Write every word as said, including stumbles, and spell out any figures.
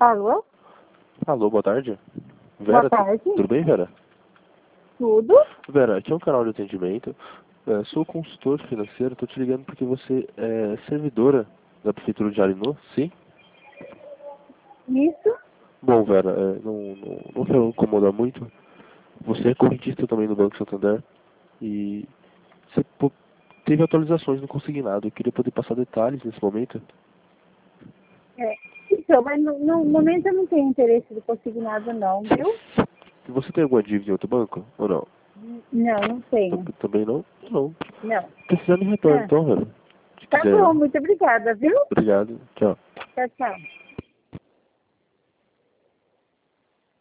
Alô? Alô, boa tarde. Vera, Boa tarde. tudo bem, Vera? Tudo? Vera, aqui é um canal de atendimento. É, sou consultor financeiro, estou te ligando porque você é servidora da Prefeitura de Arinô, sim? Isso? Bom, Vera, é, não, não, não quero incomodar muito. Você é correntista também no Banco Santander e você pô, teve atualizações no consignado. Eu queria poder passar detalhes nesse momento. É. Então, mas no, no momento eu não tenho interesse de consignado não, viu? Você tem alguma dívida em outro banco ou não? Não, não tenho. T- Também não? Não. Não. Precisando em retorno, Ah, então, Vera. Se tá quiser. bom, muito obrigada, viu? Obrigado. Tchau. Tchau, tchau.